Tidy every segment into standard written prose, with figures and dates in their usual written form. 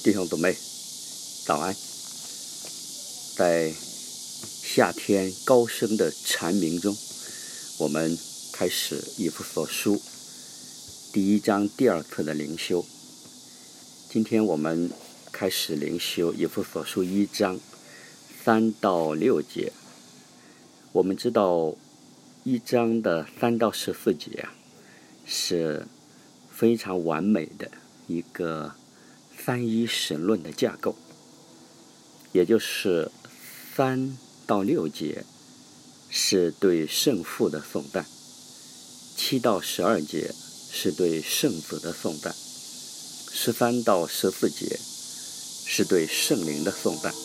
弟兄姊妹，早安。在夏天高声的蝉鸣中，我们开始以弗所书第1章第2课的灵修。今天我们开始灵修以弗所书1章3到6节。我们知道1章的3到14节是非常完美的一个三一神论的架构，也就是3到6节是对圣父的颂赞，7到12节是对圣子的颂赞，13到14节是对圣灵的颂赞。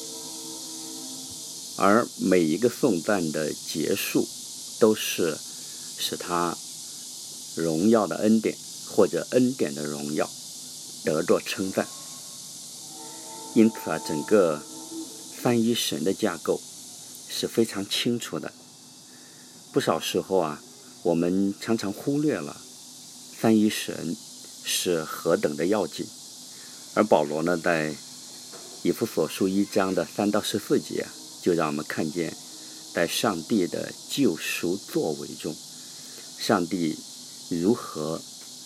而每一个颂赞的结束都是使他荣耀的恩典或者恩典的荣耀得着称赞。因此整个三一神的架构是非常清楚的。不少时候我们常常忽略了三一神是何等的要紧。而保罗呢，在以弗所书1章的3到14节就让我们看见，在上帝的救赎作为中，上帝如何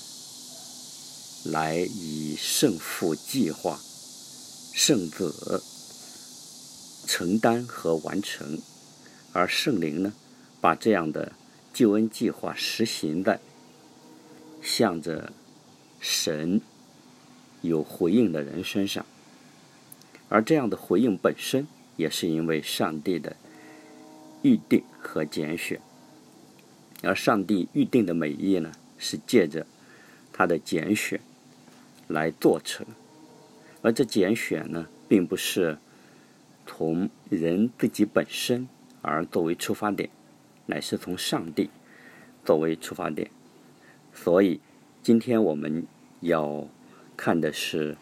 来以圣父计划、圣子承担和完成，而圣灵呢，把这样的救恩计划实行在向着神有回应的人身上。而这样的回应本身也是因为上帝的预定和拣选，而上帝预定的美意呢，是借着他的拣选来做成。而这拣选呢，并不是从人自己本身而作为出发点，乃是从上帝作为出发点。所以今天我们要看的是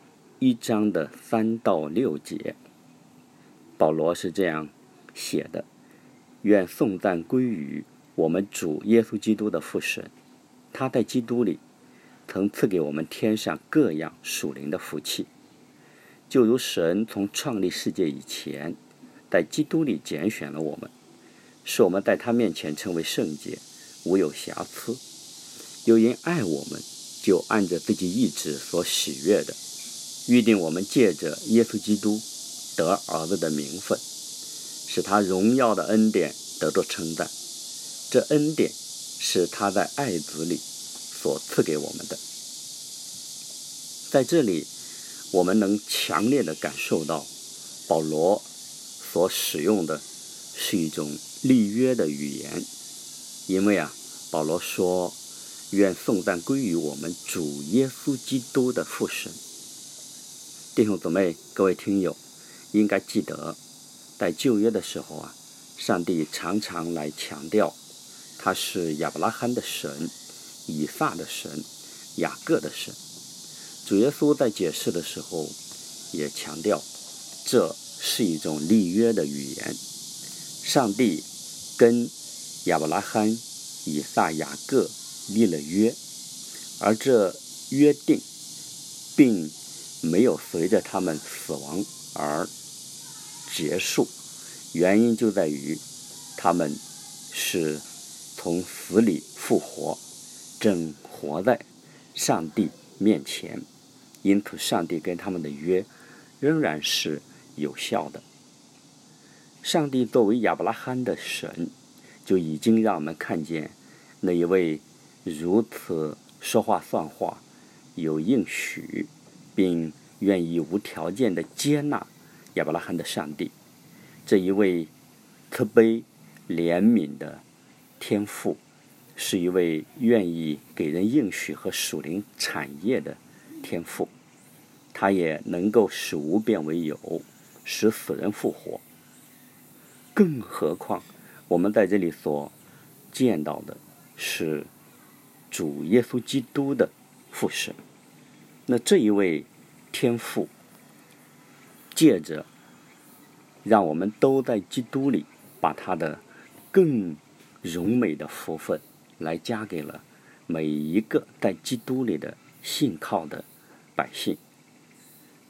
1章的3到6节。保罗是这样写的：愿颂赞归于我们主耶稣基督的父神，他在基督里曾赐给我们天上各样属灵的福气，就如神从创立世界以前在基督里拣选了我们，使我们在他面前成为圣洁，无有瑕疵。又因爱我们，就按着自己意志所喜悦的，预定我们借着耶稣基督得儿子的名分，使他荣耀的恩典得着称赞。这恩典是他在爱子里所赐给我们的。在这里我们能强烈地感受到保罗所使用的是一种立约的语言。因为保罗说，愿颂赞归于我们主耶稣基督的父神。弟兄姊妹，各位听友应该记得，在旧约的时候上帝常常来强调他是亚伯拉罕的神、以撒的神、雅各的神。主耶稣在解释的时候也强调，这是一种立约的语言。上帝跟亚伯拉罕、以撒、雅各立了约，而这约定并没有随着他们死亡而结束，原因就在于他们是从死里复活，正活在上帝面前，因此上帝跟他们的约仍然是有效的。上帝作为亚伯拉罕的神，就已经让我们看见那一位如此说话算话、有应许并愿意无条件地接纳亚伯拉罕的上帝。这一位慈悲怜悯的天父，是一位愿意给人应许和属灵产业的天父。他也能够使无变为有，使死人复活。更何况我们在这里所见到的是主耶稣基督的父神。那这一位天父借着让我们都在基督里，把他的更荣美的福分来加给了每一个在基督里的信靠的百姓。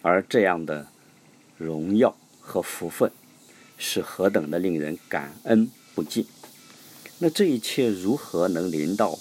而这样的荣耀和福分是何等的令人感恩不尽。那这一切如何能临到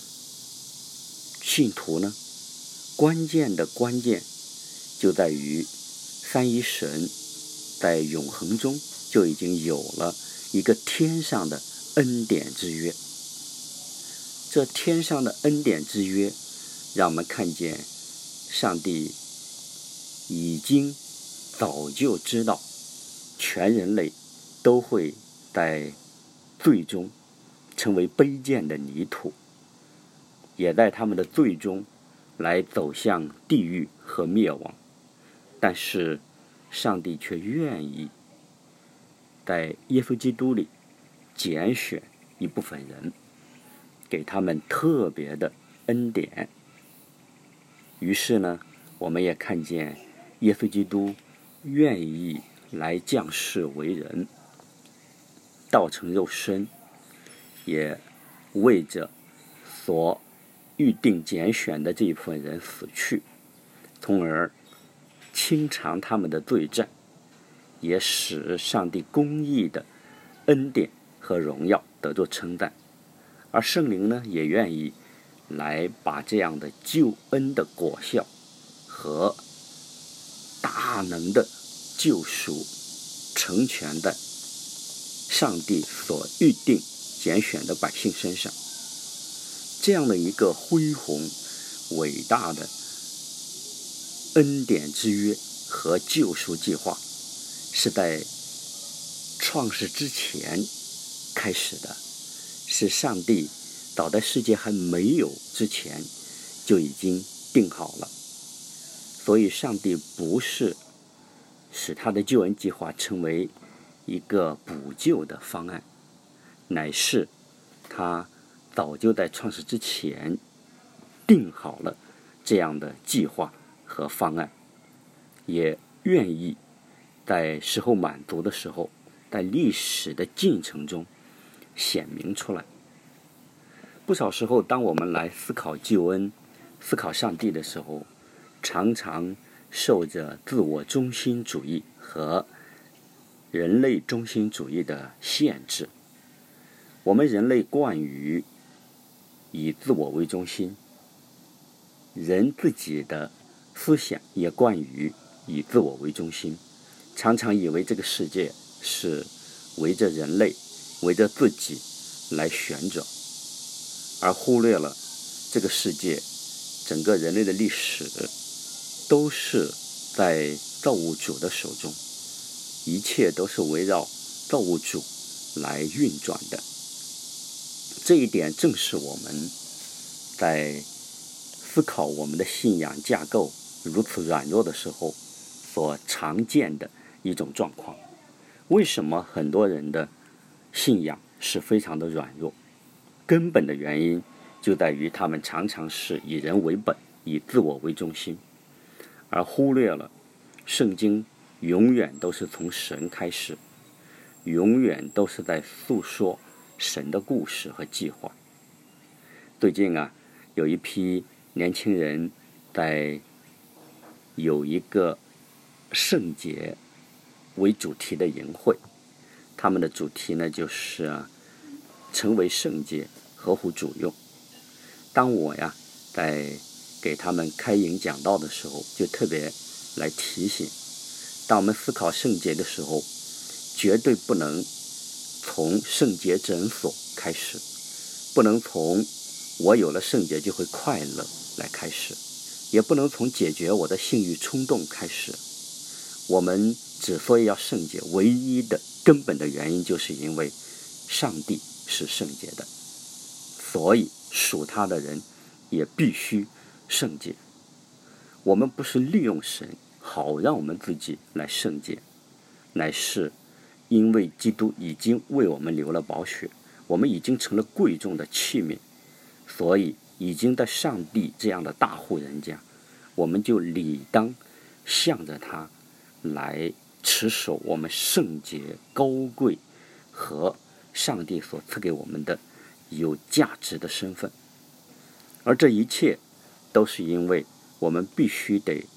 信徒呢？关键就在于三一神在永恒中就已经有了一个天上的恩典之约。这天上的恩典之约让我们看见上帝已经早就知道全人类都会在最终成为卑贱的泥土，也在他们的最终来走向地狱和灭亡。但是上帝却愿意在耶稣基督里拣选一部分人，给他们特别的恩典。于是呢，我们也看见耶稣基督愿意来降世为人，道成肉身，也为着所预定拣选的这一部分人死去，从而清偿他们的罪债，也使上帝公义的恩典和荣耀得着称赞。而圣灵呢，也愿意来把这样的救恩的果效和大能的救赎成全在上帝所预定拣选的百姓身上。这样的一个恢宏伟大的恩典之约和救赎计划，是在创世之前开始的，是上帝早在世界还没有之前就已经定好了。所以上帝不是使他的救恩计划成为一个补救的方案，乃是他早就在创世之前定好了这样的计划和方案，也愿意在时候满足的时候，在历史的进程中显明出来。不少时候，当我们来思考救恩、思考上帝的时候，常常受着自我中心主义和人类中心主义的限制。我们人类惯于以自我为中心，人自己的思想也惯于以自我为中心，常常以为这个世界是围着人类、围着自己来旋转，而忽略了这个世界整个人类的历史都是在造物主的手中，一切都是围绕造物主来运转的。这一点正是我们在思考我们的信仰架构如此软弱的时候所常见的一种状况。为什么很多人的信仰是非常的软弱？根本的原因就在于他们常常是以人为本，以自我为中心，而忽略了圣经永远都是从神开始，永远都是在诉说神的故事和计划。最近有一批年轻人在有一个圣洁为主题的营会，他们的主题呢就是成为圣洁，合乎主用。当我在给他们开营讲道的时候，就特别来提醒，当我们思考圣洁的时候，绝对不能从圣洁诊所开始，不能从我有了圣洁就会快乐来开始，也不能从解决我的性欲冲动开始。我们之所以要圣洁，唯一的根本的原因就是因为上帝是圣洁的，所以属他的人也必须圣洁。我们不是利用神好让我们自己来圣洁，乃是因为基督已经为我们流了宝血，我们已经成了贵重的器皿，所以已经在上帝这样的大户人家，我们就理当向着他来持守我们圣洁、高贵和上帝所赐给我们的有价值的身份。而这一切都是因为我们必须得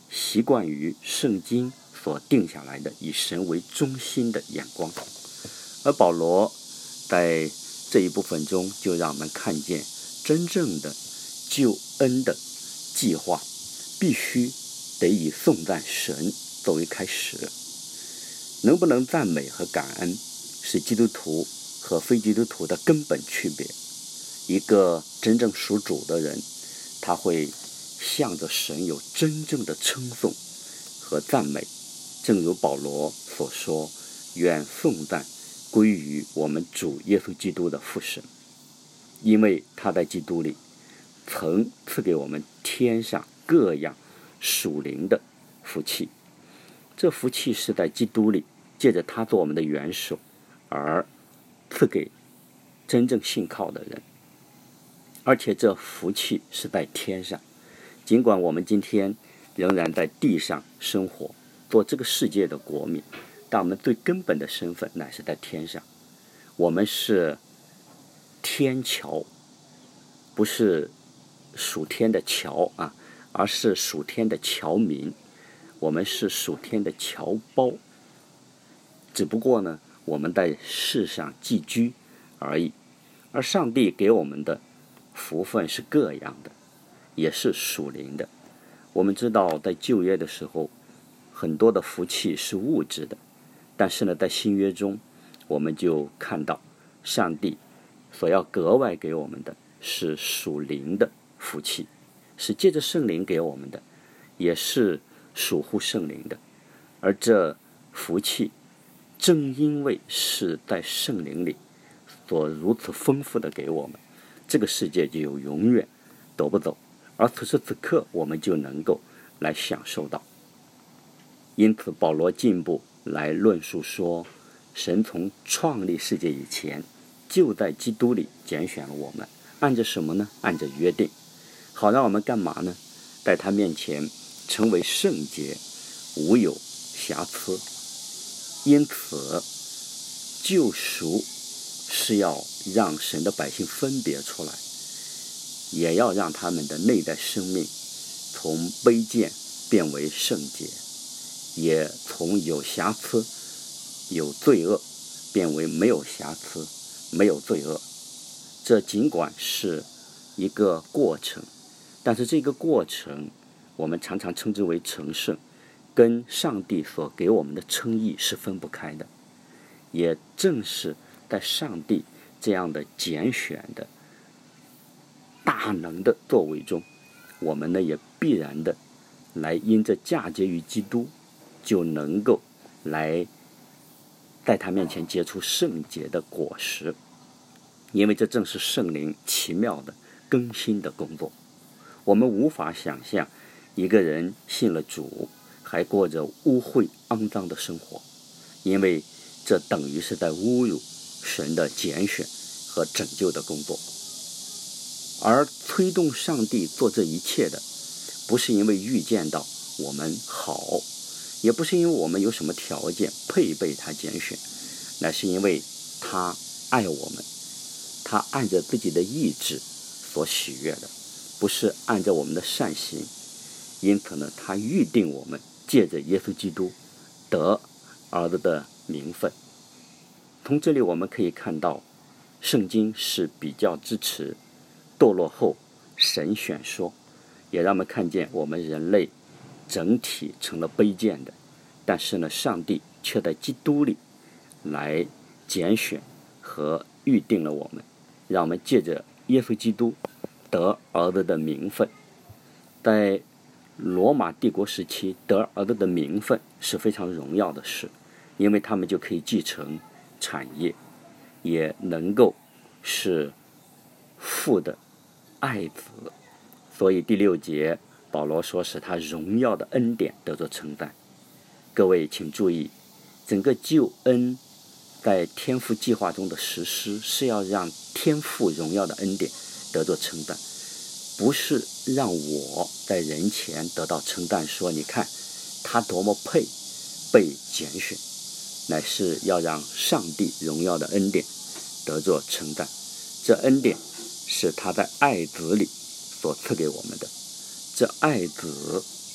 习惯于圣经所定下来的以神为中心的眼光。而保罗在这一部分中就让我们看见，真正的救恩的计划必须得以颂赞神作为开始。能不能赞美和感恩是基督徒和非基督徒的根本区别。一个真正属主的人，他会向着神有真正的称颂和赞美，正如保罗所说，愿颂赞归于我们主耶稣基督的父神，因为他在基督里曾赐给我们天上各样属灵的福气。这福气是在基督里借着他做我们的元首而赐给真正信靠的人，而且这福气是在天上。尽管我们今天仍然在地上生活，做这个世界的国民，但我们最根本的身份乃是在天上。我们是天侨，不是属天的侨啊，而是属天的侨民。我们是属天的侨胞，只不过呢，我们在世上寄居而已。而上帝给我们的福分是各样的，也是属灵的。我们知道在旧约的时候，很多的福气是物质的，但是呢，在新约中我们就看到上帝所要格外给我们的是属灵的福气，是借着圣灵给我们的，也是属乎圣灵的。而这福气正因为是在圣灵里所如此丰富的给我们，这个世界就永远夺不走，而此时此刻我们就能够来享受到。因此保罗进一步来论述说，神从创立世界以前就在基督里拣选了我们，按着什么呢？按着约定，好让我们干嘛呢？在他面前成为圣洁，无有瑕疵。因此救赎是要让神的百姓分别出来，也要让他们的内在生命从卑贱变为圣洁，也从有瑕疵有罪恶变为没有瑕疵没有罪恶。这尽管是一个过程，但是这个过程我们常常称之为成圣，跟上帝所给我们的称义是分不开的。也正是在上帝这样的拣选的大能的作为中，我们呢也必然的来因着嫁接于基督，就能够来在他面前结出圣洁的果实。因为这正是圣灵奇妙的更新的工作。我们无法想象一个人信了主还过着污秽肮脏的生活，因为这等于是在侮辱神的拣选和拯救的工作。而推动上帝做这一切的，不是因为预见到我们好，也不是因为我们有什么条件配被他拣选，乃是因为他爱我们，他按着自己的意志所喜悦的，不是按照我们的善行。因此呢，他预定我们借着耶稣基督得儿子的名分。从这里我们可以看到，圣经是比较支持堕落后神选说，也让我们看见我们人类整体成了卑贱的，但是呢，上帝却在基督里来拣选和预定了我们，让我们借着耶稣基督得儿子的名分。在罗马帝国时期，得儿子的名分是非常荣耀的事，因为他们就可以继承产业，也能够是父的爱子。所以第6节保罗说是他荣耀的恩典得着称赞。各位请注意，整个救恩在天父计划中的实施，是要让天父荣耀的恩典得着称赞，不是让我在人前得到称赞，说你看他多么配被拣选，乃是要让上帝荣耀的恩典得着称赞。这恩典是他在爱子里所赐给我们的，这爱子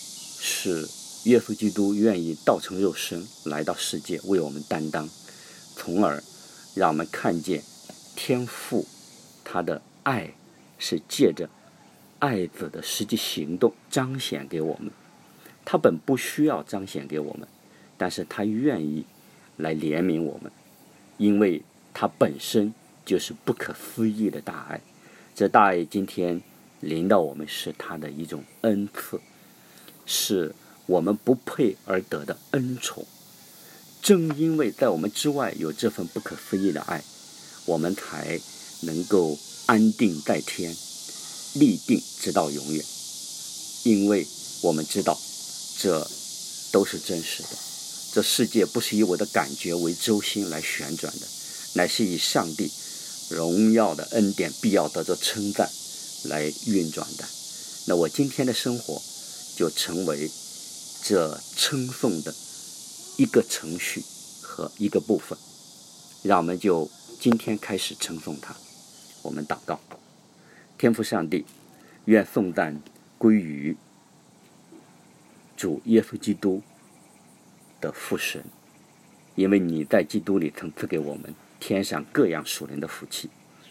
是耶稣基督愿意道成肉身来到世界为我们担当，从而让我们看见天父他的爱是借着爱子的实际行动彰显给我们。他本不需要彰显给我们，但是他愿意来怜悯我们，因为他本身就是不可思议的大爱。这大爱今天临到我们，是他的一种恩赐，是我们不配而得的恩宠。正因为在我们之外有这份不可思议的爱，我们才能够安定在天，立定直到永远。因为我们知道这都是真实的，这世界不是以我的感觉为轴心来旋转的，乃是以上帝荣耀的恩典必要得着称赞来运转的。那我今天的生活就成为这称颂的一个程序和一个部分。让我们就今天开始称颂他。我们祷告。天父上帝，愿颂赞归于主耶稣基督的父神，因为你在基督里曾赐给我们天上各样属灵的福气。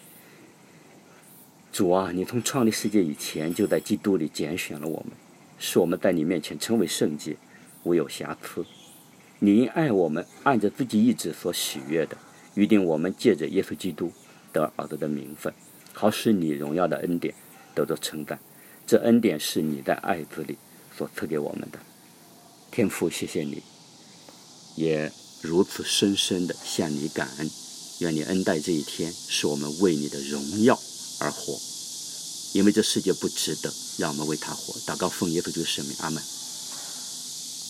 主啊，你从创立世界以前就在基督里拣选了我们，使我们在你面前成为圣洁，无有瑕疵。你因爱我们，按着自己意志所喜悦的，预定我们借着耶稣基督得儿子的名分，好使你荣耀的恩典得到称赞。这恩典是你在爱子里所赐给我们的。天父，谢谢你，也如此深深的向你感恩。愿你恩待这一天，使我们为你的荣耀而活，因为这世界不值得让我们为他活。祷告奉耶稣基督圣名，阿们。